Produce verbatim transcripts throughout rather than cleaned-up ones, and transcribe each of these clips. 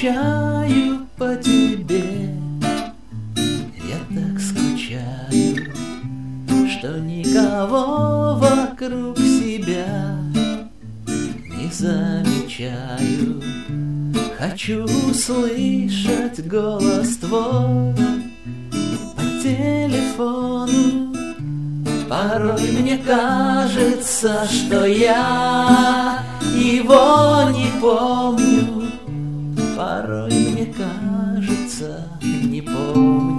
скучаю по тебе, я так скучаю, что никого вокруг себя не замечаю. Хочу услышать голос твой по телефону. Порой мне кажется, что я его не помню. Порой мне кажется, не помню.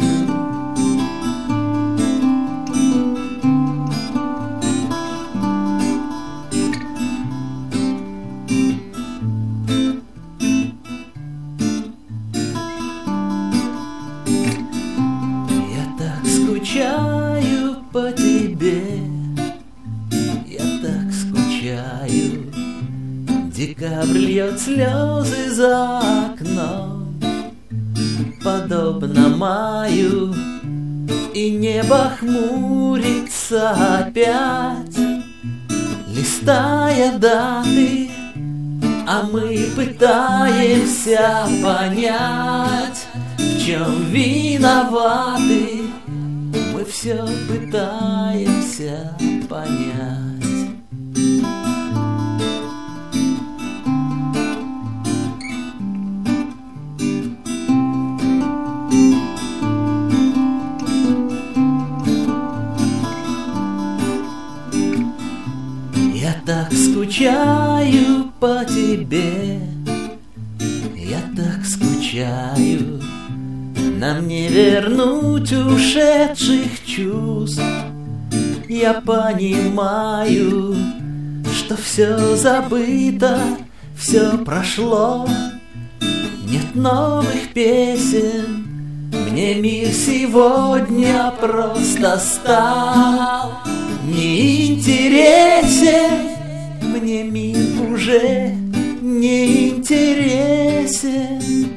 Я так скучаю по тебе, я так скучаю. Декабрь льет слезы за окном, подобно маю, и небо хмурится опять, листая даты, а мы пытаемся понять, в чем виноваты. Мы все пытаемся понять. Я так скучаю по тебе, я так скучаю. Нам не вернуть ушедших чувств. Я понимаю, что все забыто, все прошло. Нет новых песен, мне мир сегодня просто стал неинтересен. Мне мир уже не интересен.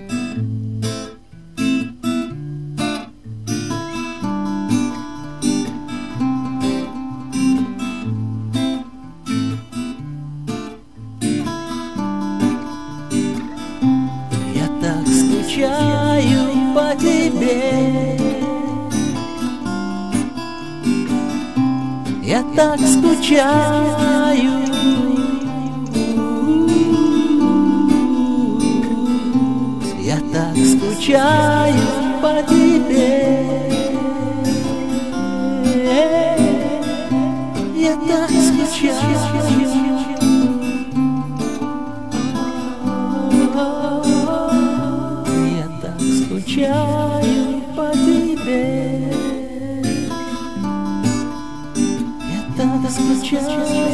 Я так скучаю по тебе, я так скучаю. Я так скучаю по тебе, я так скучаю. Я так скучаю по тебе, я так скучаю.